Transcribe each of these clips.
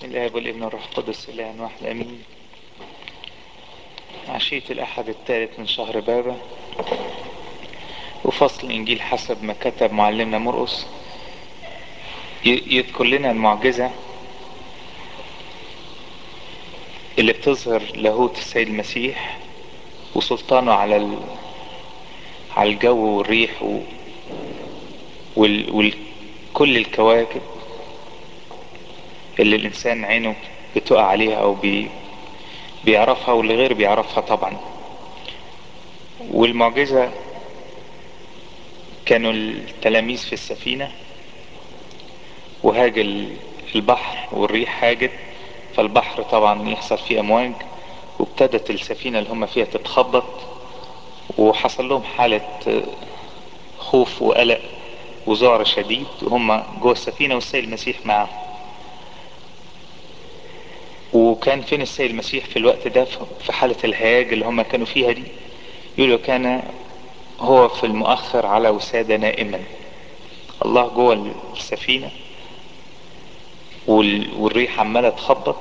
بسم الله والابن والروح القدس إله واحد امين. عشية الاحد الثالث من شهر بابا، وفصل الانجيل حسب ما كتب معلمنا مرقس. يذكر لنا المعجزة اللي بتظهر لاهوت السيد المسيح وسلطانه على الجو والريح وكل الكواكب اللي الانسان عينه بتقع عليها او بيعرفها واللي غير بيعرفها طبعا. والمعجزة كانوا التلاميذ في السفينة وهاج البحر والريح هاجت، فالبحر طبعا يحصل فيه امواج، وابتدت السفينة اللي هم فيها تتخبط، وحصل لهم حالة خوف وقلق وذعر شديد وهم جوه السفينة والسيد المسيح معهم. وكان فين السيد المسيح في الوقت ده؟ في حالة الهياج اللي هم كانوا فيها دي، يقولوا كان هو في المؤخر على وسادة نائما. الله جوه السفينة والريح عمالة تخبط.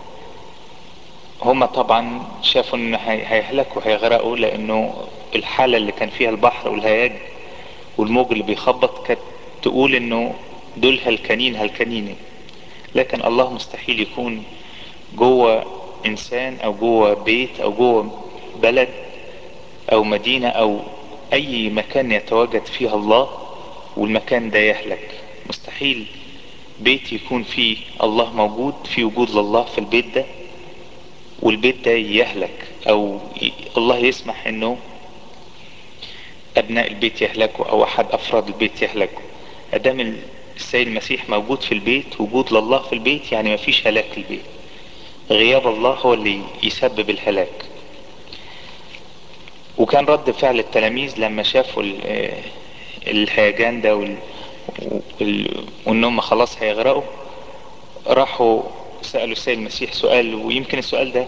هما طبعا شافوا ان هيهلكوا هيغرقوا، لانه الحالة اللي كان فيها البحر والهياج والموج اللي بيخبط كانت تقول انه دول هلكانين هلكانين. لكن الله مستحيل يكون جوه انسان او جوه بيت او جوه بلد او مدينة او اي مكان يتواجد فيها الله والمكان ده يهلك. مستحيل بيت يكون فيه الله موجود، في وجود لله في البيت ده، والبيت ده يهلك او الله يسمح انه ابناء البيت يهلكوا او احد افراد البيت يهلكوا. ادام السيد المسيح موجود في البيت، وجود لله في البيت، يعني مفيش هلاك البيت. غياب الله هو اللي يسبب الهلاك. وكان رد فعل التلاميذ لما شافوا الهيجان ده وانهم خلاص هيغرقوا، راحوا سألوا السيد المسيح سؤال. ويمكن السؤال ده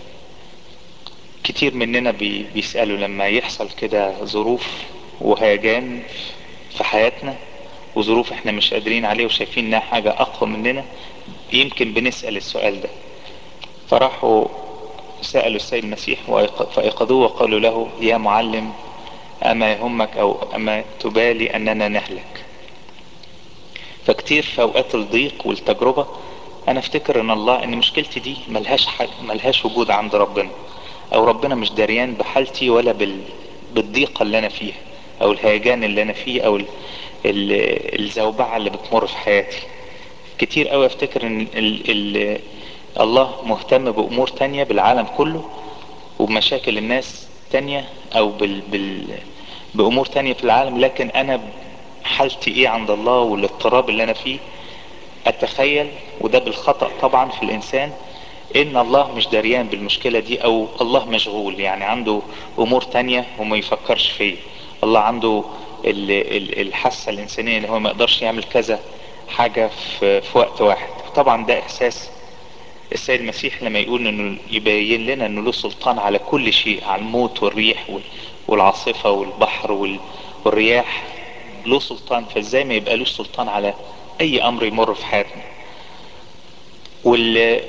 كتير مننا بيسألوا لما يحصل كده ظروف وهيجان في حياتنا، وظروف احنا مش قادرين عليه وشايفين انها حاجة اقوى مننا، يمكن بنسأل السؤال ده. فراحوا سألوا السيد المسيح فأيقظوه وقالوا له: يا معلم، اما يهمك او اما تبالي اننا نهلك؟ فكتير في اوقات الضيق والتجربة انا افتكر ان مشكلتي دي ملهاش وجود عند ربنا، او ربنا مش دريان بحالتي ولا بالضيقة اللي انا فيها او الهيجان اللي انا فيه او الزوبعة اللي بتمر في حياتي. كتير قوي افتكر ان الله مهتم بامور تانية بالعالم كله وبمشاكل الناس تانية او بامور تانية في العالم، لكن انا حالتي ايه عند الله والاضطراب اللي انا فيه اتخيل، وده بالخطأ طبعا في الانسان، ان الله مش دريان بالمشكلة دي، او الله مشغول يعني عنده امور تانية وما يفكرش فيه. الله عنده الحاسة الانسانية ان هو ما يقدرش يعمل كذا حاجة في وقت واحد. طبعا ده احساس السيد المسيح لما يقول انه يبين لنا انه له سلطان على كل شيء، على الموت والريح والعاصفة والبحر والرياح، له سلطان. فازاي ما يبقى له سلطان على اي امر يمر في حياتنا؟ واللي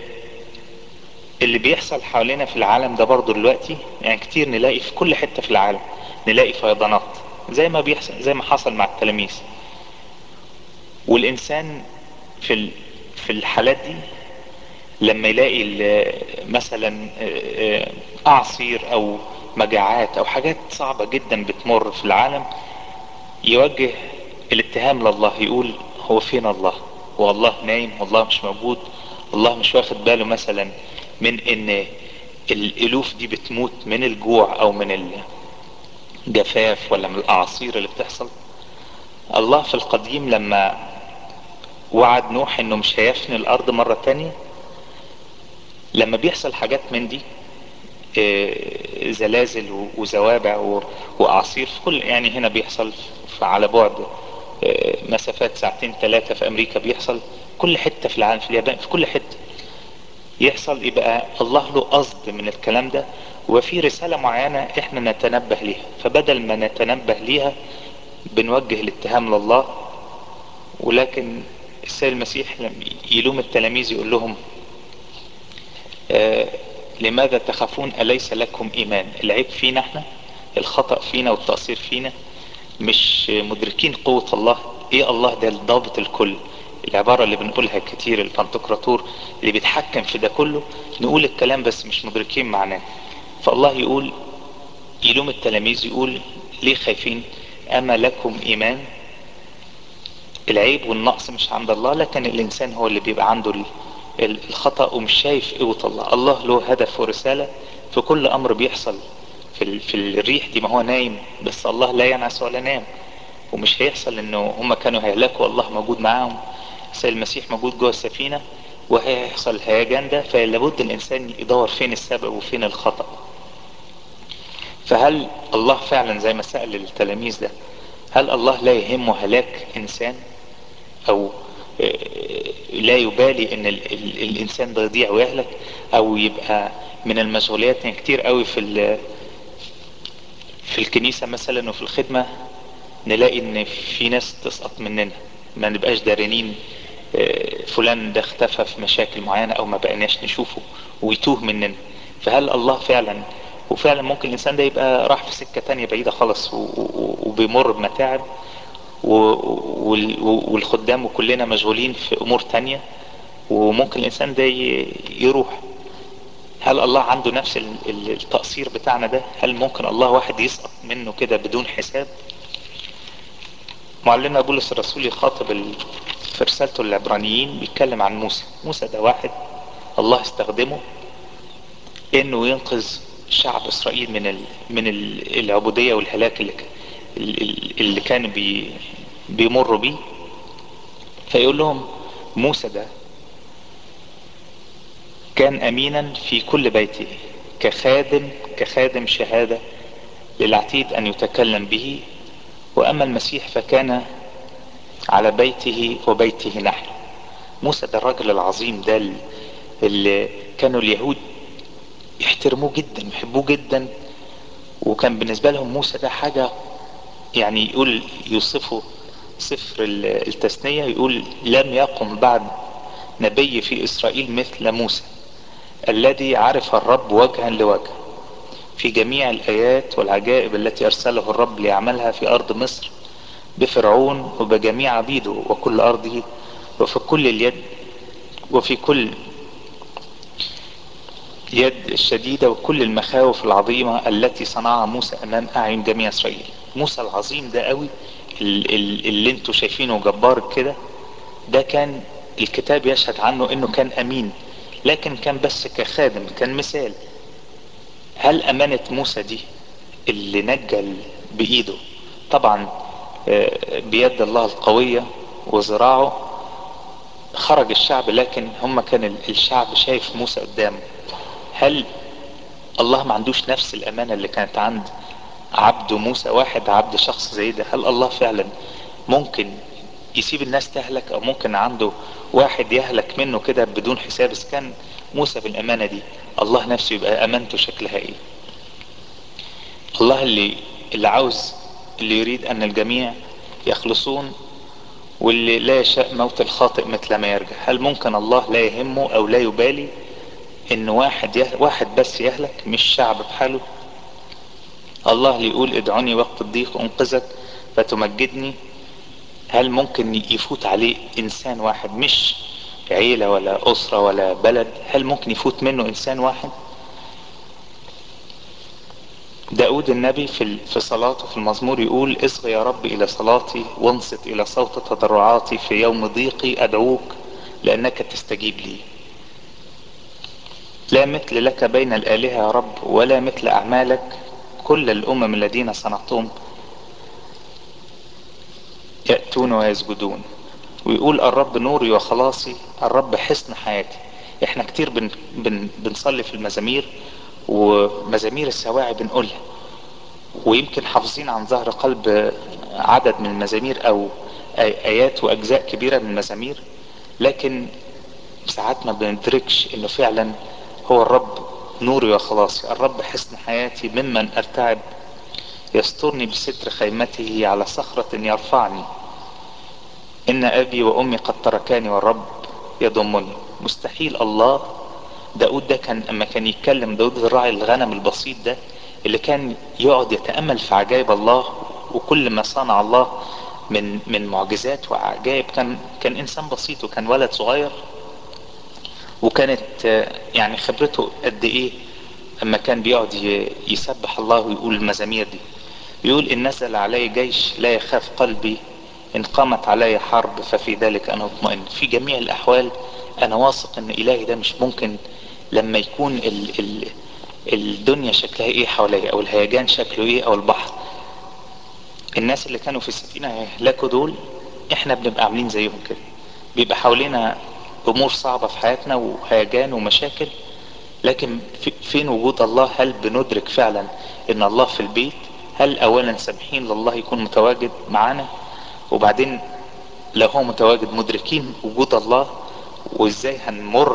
بيحصل حوالينا في العالم ده برضو دلوقتي، يعني كتير نلاقي في كل حتة في العالم نلاقي فيضانات زي ما حصل مع التلاميذ. والانسان في الحالات دي لما يلاقي مثلا اعاصير او مجاعات او حاجات صعبة جدا بتمر في العالم، يوجه الاتهام لله، يقول: هو فين الله؟ والله نايم؟ والله مش موجود؟ الله مش واخد باله مثلا من ان الالوف دي بتموت من الجوع او من الجفاف ولا من الاعاصير اللي بتحصل؟ الله في القديم لما وعد نوح انه مش هيفني الارض مرة تانية، لما بيحصل حاجات من دي، زلازل وزوابع واعاصير في كل، يعني هنا بيحصل على بعد مسافات ساعتين ثلاثة، في امريكا بيحصل، كل حتة في العالم، في اليابان، في كل حتة يحصل. يبقى الله له قصد من الكلام ده، وفي رسالة معينة احنا نتنبه ليها. فبدل ما نتنبه ليها بنوجه الاتهام لله. ولكن السيد المسيح لما يلوم التلاميذ يقول لهم لماذا تخافون أليس لكم إيمان؟ العيب فينا احنا، الخطأ فينا والتقصير فينا، مش مدركين قوة الله. ايه الله ده الضابط الكل، العبارة اللي بنقولها كتير البنتقراطور اللي بيتحكم في ده كله. نقول الكلام بس مش مدركين معناه. فالله يقول، يلوم التلاميذ يقول ليه خايفين؟ أما لكم إيمان. العيب والنقص مش عند الله، لكن الإنسان هو اللي بيبقى عنده الخطأ ومش شايف قوة الله. الله له هدف ورسالة في كل أمر بيحصل. في الريح دي، ما هو نايم، بس الله لا ينعس ولا نام. ومش هيحصل انه هم كانوا هيهلكوا والله موجود معاهم، السيد المسيح موجود جوه السفينة، وهيحصل الهيجان ده. فلابد الإنسان يدور فين السبب وفين الخطأ. فهل الله فعلا زي ما سأل التلاميذ ده، هل الله لا يهمه هلاك إنسان؟ او لا يبالي ان الانسان ده يضيع ويهلك او يبقى من المشغوليات؟ يعني كتير قوي في الكنيسة مثلا وفي الخدمة نلاقي ان في ناس تسقط مننا، ما نبقاش دارنين فلان ده اختفى في مشاكل معينة او ما بقناش نشوفه ويتوه مننا. فهل الله فعلا، وفعلا ممكن الانسان ده يبقى راح في سكة تانية بعيدة خالص وبيمر بمتاعب، والخدام وكلنا مشغولين في امور تانية، وممكن الانسان ده يروح. هل الله عنده نفس التقصير بتاعنا ده؟ هل ممكن الله واحد يسقط منه كده بدون حساب؟ معلمنا بولس الرسول يخاطب في رسالته للعبرانيين بيتكلم عن موسى. موسى ده واحد الله استخدمه انه ينقذ شعب اسرائيل من العبودية والهلاك اللي كانوا بيمروا بيه. فيقول لهم موسى ده كان امينا في كل بيته، كخادم شهادة للعتيد ان يتكلم به. واما المسيح فكان على بيته وبيته نحن. موسى ده الرجل العظيم ده اللي كانوا اليهود يحترموه جدا يحبوه جدا، وكان بالنسبة لهم موسى ده حاجة، يعني يقول يوصفه سفر التثنية، يقول لم يقم بعد نبي في اسرائيل مثل موسى الذي عرف الرب وجها لوجه في جميع الآيات والعجائب التي أرسله الرب ليعملها في أرض مصر بفرعون وبجميع عبيده وكل أرضه، وفي كل اليد وفي كل اليد الشديدة وكل المخاوف العظيمة التي صنعها موسى أمام أعين جميع إسرائيل. موسى العظيم ده قوي اللي انتوا شايفينه جبار كده، ده كان الكتاب يشهد عنه انه كان امين، لكن كان بس كخادم، كان مثال. هل امانة موسى دي اللي نجى بايده؟ طبعا بيد الله القوية وذراعه خرج الشعب، لكن هم كان الشعب شايف موسى قدامه. هل الله ما عندوش نفس الامانة اللي كانت عند عبده موسى؟ واحد عبد شخص زي ده، هل الله فعلا ممكن يسيب الناس تهلك؟ او ممكن عنده واحد يهلك منه كده بدون حساب؟ اذا كان موسى بالامانة دي، الله نفسه يبقى امانته شكلها ايه؟ الله اللي عاوز، اللي يريد ان الجميع يخلصون، واللي لا يشاء موت الخاطئ مثل ما يرجع. هل ممكن الله لا يهمه او لا يبالي ان واحد بس يهلك، مش شعب بحاله؟ الله اللي يقول ادعوني وقت الضيق انقذك فتمجدني، هل ممكن يفوت عليه انسان واحد، مش عيلة ولا اسرة ولا بلد؟ هل ممكن يفوت منه انسان واحد؟ داود النبي في صلاته في المزمور يقول اصغ يا رب الى صلاتي وانصت الى صوت تضرعاتي، في يوم ضيقي ادعوك لانك تستجيب لي. لا مثل لك بين الالهة يا رب، ولا مثل اعمالك. كل الامم الذين صنعتهم يأتون ويسجدون. ويقول الرب نوري وخلاصي، الرب حصن حياتي. احنا كتير بنصلي في المزامير، ومزامير السواعي بنقولها، ويمكن حافظين عن ظهر قلب عدد من المزامير او ايات واجزاء كبيرة من المزامير، لكن ساعات ما بندركش انه فعلا هو الرب نوري وخلاصي، الرب حصن حياتي ممن ارتعب، يسترني بستر خيمته على صخرة يرفعني. ان ابي وامي قد تركاني والرب يضمني. مستحيل الله. داود ده كان اما كان يتكلم، داود الراعي الغنم البسيط ده اللي كان يقعد يتأمل في عجائب الله وكل ما صنع الله من معجزات وعجائب. كان انسان بسيط وكان ولد صغير، وكانت يعني خبرته قد ايه اما كان بيقعد يسبح الله ويقول المزامير دي. بيقول ان نزل علي جيش لا يخاف قلبي، ان قامت علي حرب ففي ذلك انا اطمئن. في جميع الاحوال انا واثق ان الهي ده مش ممكن. لما يكون الدنيا شكلها ايه حواليا، او الهيجان شكله ايه، او البحر، الناس اللي كانوا في السفينة هيهلكوا دول، احنا بنبقى عاملين زيهم كده. بيبقى حوالينا امور صعبة في حياتنا وهيجان ومشاكل، لكن فين وجود الله؟ هل بندرك فعلا ان الله في البيت؟ هل اولا سامحين لله يكون متواجد معانا؟ وبعدين لو هو متواجد مدركين وجود الله، وازاي هنمر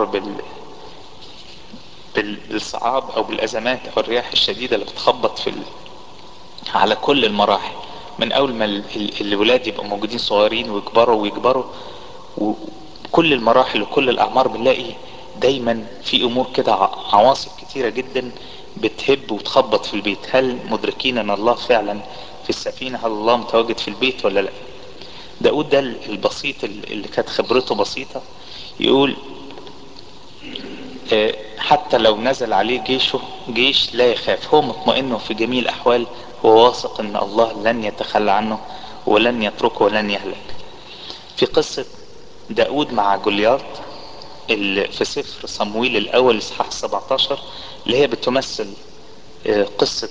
بالصعاب او بالازمات او الرياح الشديدة اللي بتخبط على كل المراحل، من اول ما الولاد يبقوا موجودين صغيرين ويكبروا ويكبروا، وكل المراحل وكل الاعمار بنلاقي دايما في امور كده، عواصف كتيرة جدا بتهب وتخبط في البيت. هل مدركين ان الله فعلا في السفينة؟ هل الله متواجد في البيت ولا لا؟ داود ده البسيط اللي كانت خبرته بسيطة يقول حتى لو نزل عليه جيش لا يخاف. هو مطمئن في جميع الأحوال، هو واثق ان الله لن يتخلى عنه ولن يتركه ولن يهلك. في قصة داود مع جولياط اللي في سفر صمويل الأول إصحاح 17، اللي هي بتمثل قصة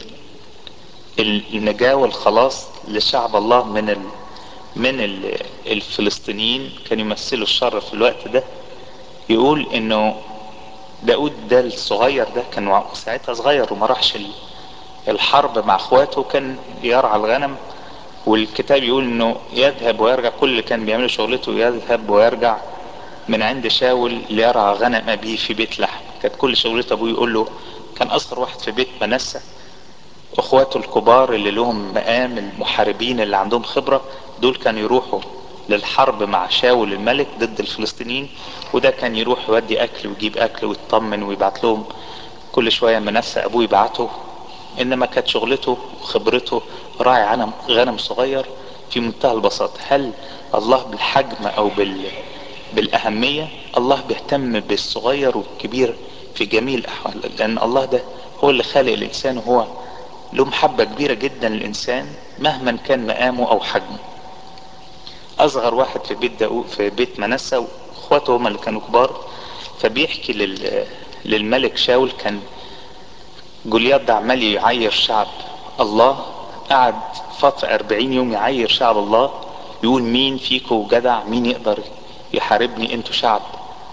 النجاة والخلاص لشعب الله من الفلسطينيين، كان يمثلوا الشر في الوقت ده. يقول انه داود ده الصغير ده كان ساعتها صغير وما راحش الحرب مع اخواته، كان يرعى الغنم. والكتاب يقول انه يذهب ويرجع، كل اللي كان بيعمله شغلته يذهب ويرجع من عند شاول ليرعى غنم ابيه في بيت لحم. كانت كل شغلته ابوه يقول له، كان اصغر واحد في بيت منسى، اخواته الكبار اللي لهم مقام المحاربين اللي عندهم خبرة دول كانوا يروحوا للحرب مع شاول الملك ضد الفلسطينيين، وده كان يروح يودي اكل ويجيب اكل ويطمن ويبعت لهم كل شوية منسى ابوه يبعته. انما كانت شغلته وخبرته راعي غنم صغير في منتهى البساطة. هل الله بالحجم او بالاهمية؟ الله بيهتم بالصغير والكبير في جميع الاحوال، لان الله ده هو اللي خالق الانسان، وهو له محبة كبيرة جدا للإنسان مهما كان مقامه أو حجمه. أصغر واحد في بيت داود في بيت منسى، وإخواته هما اللي كانوا كبار. فبيحكي للملك شاول، كان جولياط ده عمال يعير شعب الله، قعد فترة 40 يوم يعير شعب الله، يقول مين فيكم جدع، مين يقدر يحاربني؟ انتوا شعب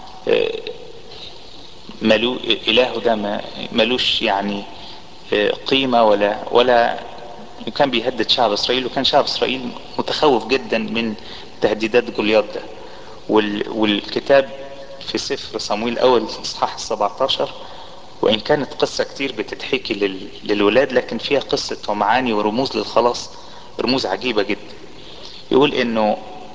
ملو إلهه ده ملوش يعني قيمة ولا. وكان بيهدد شعب اسرائيل، وكان شعب اسرائيل متخوف جدا من تهديدات جولياط ده. والكتاب في سفر صمويل الاول اصحاح 17، وان كانت قصة كتير بتتحكي للولاد، لكن فيها قصة ومعاني ورموز للخلاص، رموز عجيبة جدا. يقول انه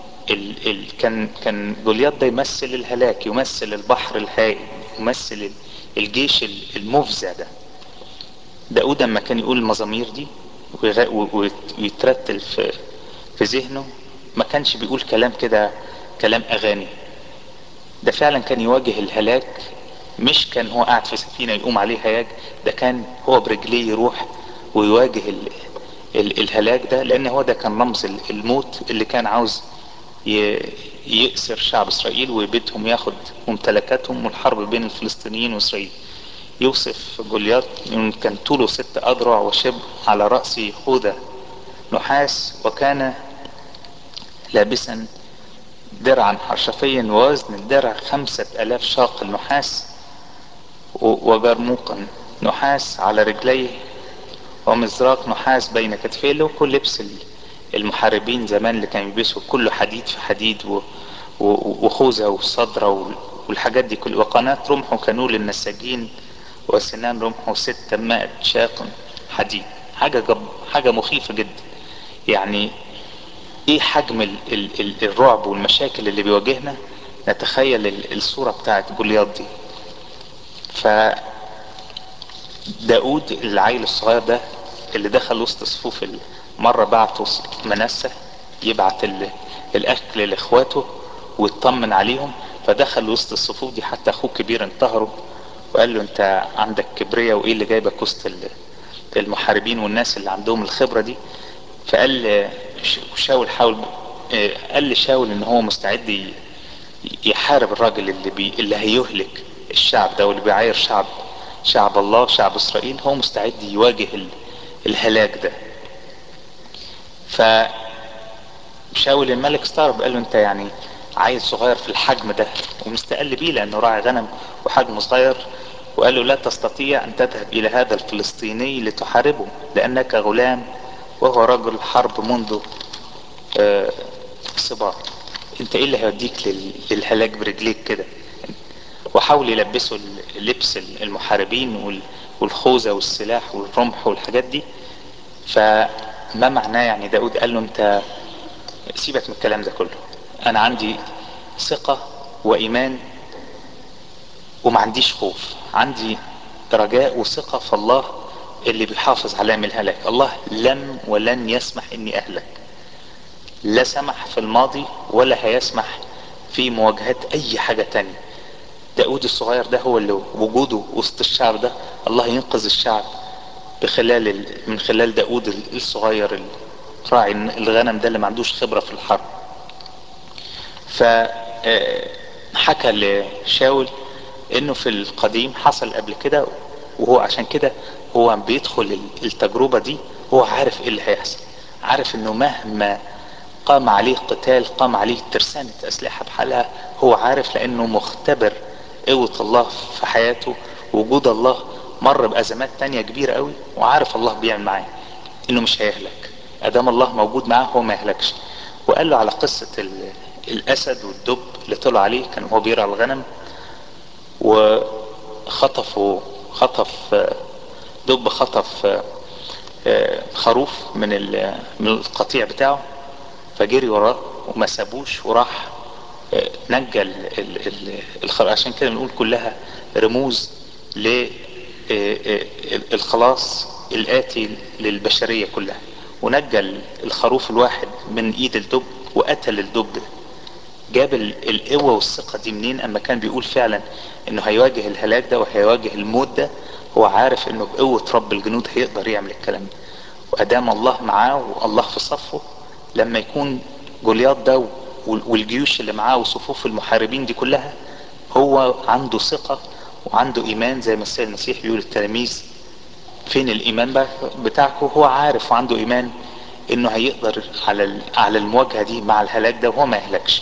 كان جولياط ده يمثل الهلاك، يمثل البحر الهائل، يمثل الجيش المفزع ده. داود لما كان يقول المزامير دي ويترتل في ذهنه، ما كانش بيقول كلام كده كلام اغاني. ده فعلا كان يواجه الهلاك، مش كان هو قاعد في سفينة يقوم عليه هياج، ده كان هو برجليه يروح ويواجه الهلاك ده، لان هو ده كان رمز الموت اللي كان عاوز يأسر شعب اسرائيل ويبيدهم، ياخد ممتلكاتهم، والحرب بين الفلسطينيين واسرائيل. يوصف جولياط إن كان طوله 6 أذرع وشبر، على رأسه خوذة نحاس، وكان لابسا درعا حرشفيا، ووزن الدرع 5000 شاقل نحاس، وجرموقا نحاس على رجليه، ومزراق نحاس بين كتفيه. له كل لبس المحاربين زمان اللي كانوا يلبسوا كله حديد في حديد، وخوذة وصدرة والحاجات دي كل. وقناة رمحه كانوا للنساجين، وسنان رمحه 600 شاق حديد. حاجة مخيفة جدا يعني. ايه حجم الرعب والمشاكل اللي بيواجهنا، نتخيل الصورة بتاعت جولياط دي. فداود العيل الصغير ده اللي دخل وسط صفوف مرة بعته منسى يبعت الاكل لاخواته ويطمن عليهم، فدخل وسط الصفوف دي حتى اخوه كبير انتهره وقال له انت عندك كبرية وايه اللي جايبك وسط المحاربين والناس اللي عندهم الخبرة دي. فقال شاول حاول قال لشاول ان هو مستعد يحارب الراجل اللي هيهلك الشعب ده واللي بيعاير شعب الله شعب اسرائيل، هو مستعد يواجه الهلاك ده. فشاول الملك استغرب قال له انت يعني عيل صغير في الحجم ده ومستقل بيه لانه راعي غنم وحجمه صغير، وقال له لا تستطيع ان تذهب الى هذا الفلسطيني لتحاربه لانك غلام وهو رجل حرب منذ صبا. انت ايه اللي هيوديك للهلاك برجليك كده؟ وحاول يلبسه لبس المحاربين والخوذة والسلاح والرمح والحاجات دي. فما معناه يعني داود قال له انت سيبك من الكلام ده كله، انا عندي ثقة وايمان وما عنديش خوف، عندي رجاء وثقة في الله اللي بيحافظ عليا من الهلاك. الله لم ولن يسمح اني اهلك، لا سمح في الماضي ولا هيسمح في مواجهة اي حاجة تانية. داود الصغير ده هو اللي وجوده وسط الشعب ده الله ينقذ الشعب من خلال داود الصغير راعي الغنم ده اللي ما عندوش خبرة في الحرب. فحكى لشاول انه في القديم حصل قبل كده، وهو عشان كده هو بيدخل التجربة دي هو عارف ايه اللي هيحصل، عارف انه مهما قام عليه قتال قام عليه ترسانة اسلحة بحالها، هو عارف لانه مختبر قوة الله في حياته، وجود الله مر بازمات تانية كبيرة قوي وعارف الله بيعمل معاه انه مش هيهلك ادام الله موجود معاه هو ما يهلكش. وقال له على قصة الاسد والدب اللي طلعوا عليه كان هو بيرعى الغنم وخطفوا دب خطف خروف من القطيع بتاعه، فجري وراه وما سابوش وراح نجى الخروف. عشان كده بنقول كلها رموز للخلاص الآتي للبشرية كلها. ونجى الخروف الواحد من ايد الدب وقتل الدب ده. جاب القوة والثقة دي منين؟ اما كان بيقول فعلا انه هيواجه الهلاك ده وهيواجه الموت ده، هو عارف انه بقوة رب الجنود هيقدر يعمل الكلام ده. وادام الله معاه والله في صفه، لما يكون جولياط ده والجيوش اللي معاه وصفوف المحاربين دي كلها، هو عنده ثقة وعنده ايمان زي ما السيد المسيح بيقول التلاميذ فين الايمان بتاعكم؟ هو عارف وعنده ايمان انه هيقدر على المواجهة دي مع الهلاك ده وهو ما يهلكش.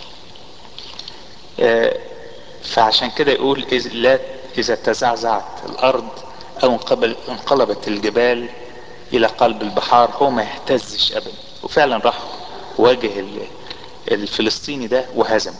فعشان كده يقول اذا تزعزعت الارض او انقلبت الجبال الى قلب البحار هو ما يهتزش ابدا. وفعلا راح واجه الفلسطيني ده وهزمه.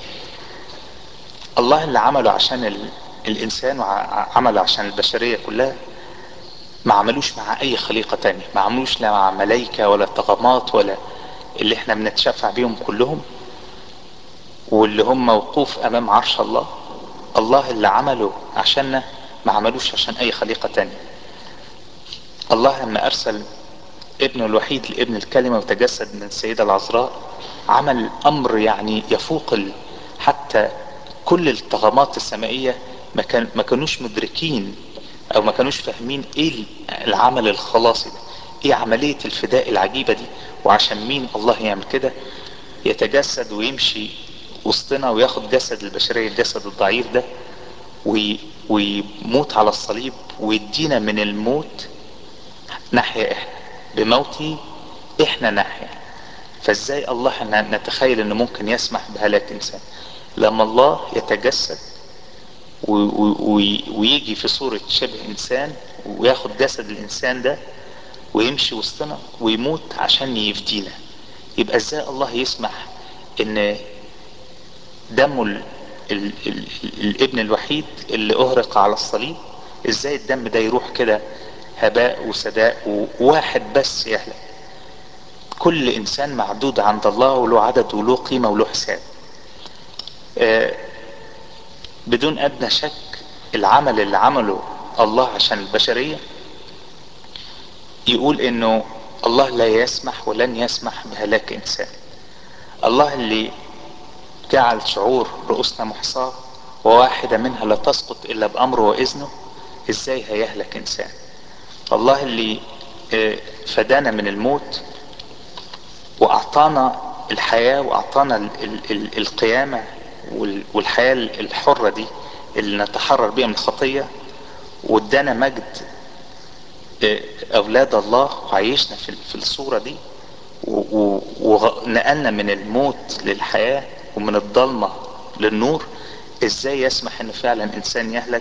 الله اللي عمله عشان الانسان وعمله عشان البشرية كلها ما عملوش مع اي خليقة تانية، ما عملوش لا مع ملايكة ولا طغمات ولا اللي احنا بنتشفع بيهم كلهم واللي هم موقوف امام عرش الله. الله اللي عمله عشاننا ما عملوش عشان اي خليقة تانية. الله لما ارسل ابنه الوحيد لابن الكلمة وتجسد من السيدة العذراء عمل امر يعني يفوق حتى كل الطغمات السمائية ما كانوش مدركين او ما كانوش فاهمين ايه العمل الخلاصي ده، ايه عملية الفداء العجيبة دي، وعشان مين الله يعمل كده، يتجسد ويمشي وسطنا وياخد جسد البشرية الجسد الضعيف ده ويموت على الصليب ويدينا من الموت نحيا احنا بموتي احنا نحيا. فازاي الله نتخيل انه ممكن يسمح بهلاك انسان؟ لما الله يتجسد ويجي في صورة شبه انسان وياخد جسد الانسان ده ويمشي وسطنا ويموت عشان يفدينا، يبقى ازاي الله يسمح ان دمه الابن الوحيد اللي اهرق على الصليب، ازاي الدم ده يروح كده هباء وسداء وواحد بس يهلك؟ كل انسان معدود عند الله وله عدد وله قيمة وله حساب. بدون ادنى شك العمل اللي عمله الله عشان البشرية يقول انه الله لا يسمح ولن يسمح بهلاك انسان. الله اللي جعل شعور رؤوسنا محصاة وواحدة منها لا تسقط الا بامره واذنه، ازاي هيهلك انسان؟ الله اللي فدانا من الموت واعطانا الحياة واعطانا القيامة والحياة الحرة دي اللي نتحرر بيها من الخطية، وادانا مجد اولاد الله وعيشنا في الصورة دي، ونقلنا من الموت للحياة ومن الضلمة للنور. ازاي يسمح ان فعلا انسان يهلك؟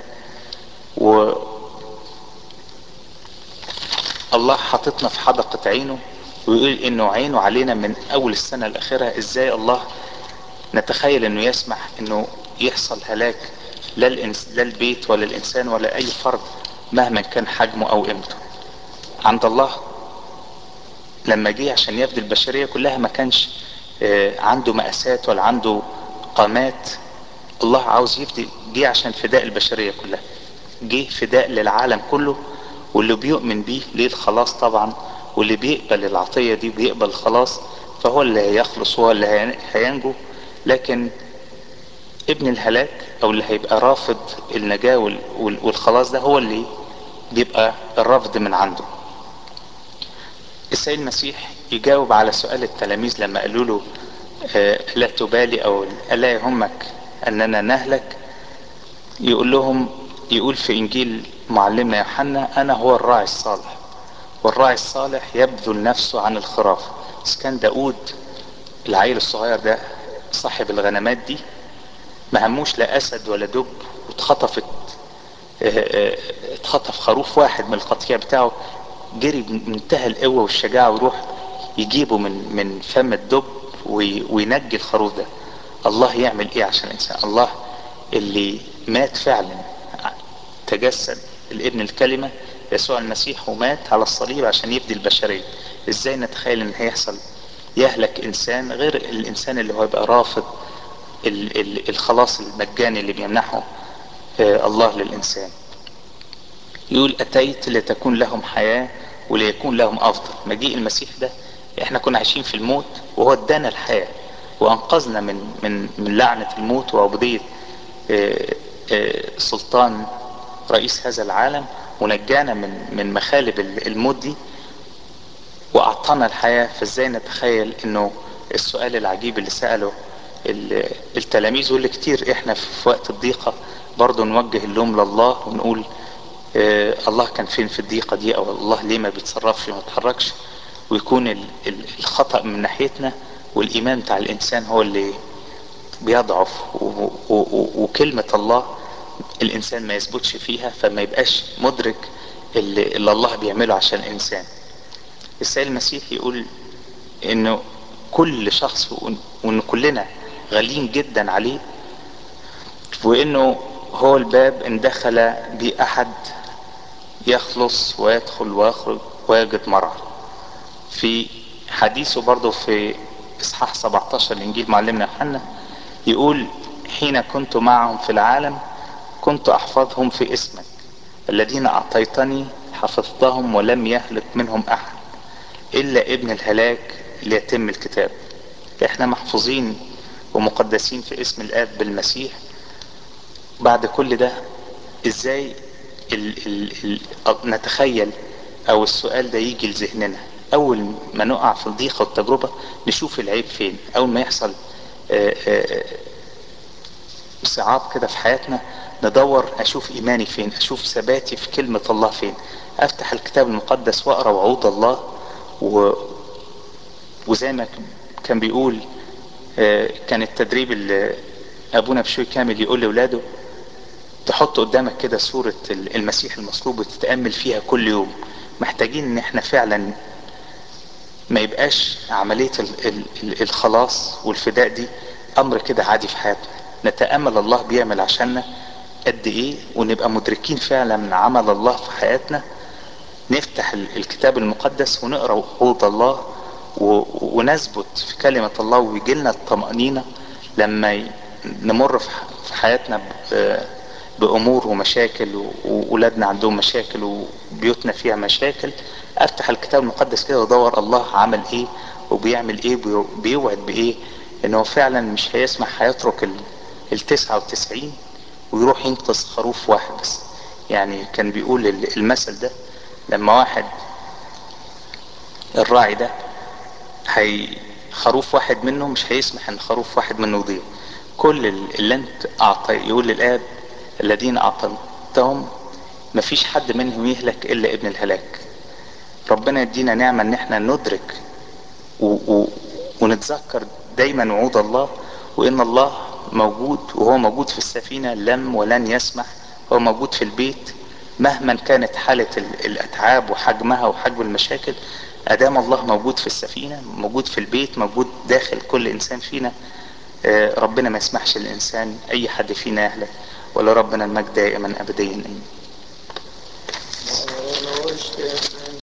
والله حاططنا في حدقة عينه ويقول انه عينه علينا من اول السنة الاخرة. ازاي الله نتخيل انه يسمح انه يحصل هلاك لا البيت ولا الانسان ولا اي فرد مهما كان حجمه او قيمته عند الله؟ لما جه عشان يفدي البشرية كلها ما كانش عنده مقاسات ولا عنده قامات. الله عاوز يفدي، جه عشان فداء البشرية كلها، جه فداء للعالم كله، واللي بيؤمن بيه ليه الخلاص طبعا، واللي بيقبل العطية دي بيقبل الخلاص فهو اللي هيخلص، هو اللي هينجو. لكن ابن الهلاك او اللي هيبقى رافض النجاة والخلاص ده هو اللي بيبقى الرفض من عنده. السيد المسيح يجاوب على سؤال التلاميذ لما قالوا له لا تبالي او الا يهمك اننا نهلك. يقول لهم، يقول في انجيل معلمنا يوحنا انا هو الراعي الصالح، والراعي الصالح يبذل نفسه عن الخراف. بس كان داود العيل الصغير ده صاحب الغنمات دي ما هموش لا اسد ولا دب، اتخطف خروف واحد من القطيع بتاعه، جري بمنتهى القوة والشجاعة ويروح يجيبه من فم الدب وينجي الخروف ده. الله يعمل ايه عشان الانسان؟ الله اللي مات فعلا، تجسد الابن الكلمة يسوع المسيح ومات على الصليب عشان يفدي البشرية. ازاي نتخيل ان هيحصل يهلك انسان غير الانسان اللي هو يبقى رافض الخلاص المجاني اللي بيمنحه الله للانسان؟ يقول اتيت لتكون لهم حياة وليكون لهم افضل. مجيء المسيح ده احنا كنا عايشين في الموت وهو ادانا الحياة وانقذنا من لعنة الموت وعبودية سلطان رئيس هذا العالم، ونجانا من مخالب الموت دي واعطانا الحياة. فازاي نتخيل انه السؤال العجيب اللي سأله التلاميذ واللي كتير احنا في وقت الضيقة برضو نوجه اللوم لله ونقول الله كان فين في الضيقة دي، او الله ليه ما بيتصرفش ما بيتحركش، ويكون الخطأ من ناحيتنا والايمان بتاع الانسان هو اللي بيضعف، وكلمة الله الانسان ما يثبتش فيها فما يبقاش مدرك اللي الله بيعمله عشان الانسان. السيد المسيح يقول انه كل شخص وان كلنا غاليين جدا عليه، وانه هو الباب ان دخل باحد يخلص ويدخل ويخرج ويجد مرعى. في حديثه برضو في اصحاح 17 الانجيل معلمنا يوحنا يقول حين كنت معهم في العالم كنت احفظهم في اسمك، الذين اعطيتني حفظتهم ولم يهلك منهم احد الا ابن الهلاك ليتم الكتاب. احنا محفوظين ومقدسين في اسم الاب بالمسيح. بعد كل ده ازاي نتخيل او السؤال ده يجي لذهننا اول ما نقع في الضيقة والتجربة؟ نشوف العيب فين اول ما يحصل صعاب كده في حياتنا، ندور اشوف ايماني فين، اشوف ثباتي في كلمة الله فين، افتح الكتاب المقدس واقرا وعود الله وزي ما كان بيقول كان التدريب اللي ابونا بشوي كامل يقول لاولاده تحط قدامك كده صورة المسيح المصلوب وتتأمل فيها كل يوم. محتاجين ان احنا فعلا ما يبقاش عملية الخلاص والفداء دي امر كده عادي في حياتنا، نتأمل الله بيعمل عشاننا قد ايه ونبقى مدركين فعلا من عمل الله في حياتنا. نفتح الكتاب المقدس ونقرأ وعود الله ونثبت في كلمة الله ويجي لنا الطمأنينة لما نمر في حياتنا بأمور ومشاكل، وولادنا عندهم مشاكل وبيوتنا فيها مشاكل. افتح الكتاب المقدس كده وادور الله عمل ايه وبيعمل ايه، بيوعد بايه، انه فعلا مش هيسمح هيترك ال99 ويروح ينقذ خروف واحد بس. يعني كان بيقول المثل ده، لما واحد الراعي ده خروف واحد منه مش هيسمح ان خروف واحد منه يضيع. كل اللي انت يقول للاب الذين اعطيتهم مفيش حد منهم يهلك الا ابن الهلاك. ربنا يدينا نعمة ان احنا ندرك و و ونتذكر دايما وعود الله، وان الله موجود، وهو موجود في السفينة لم ولن يسمح. هو موجود في البيت مهما كانت حالة الاتعاب وحجمها وحجم المشاكل. ادام الله موجود في السفينة، موجود في البيت، موجود داخل كل انسان فينا، ربنا ما يسمحش الانسان اي حد فينا يهلك. ولا ربنا المجد دائما ابديا.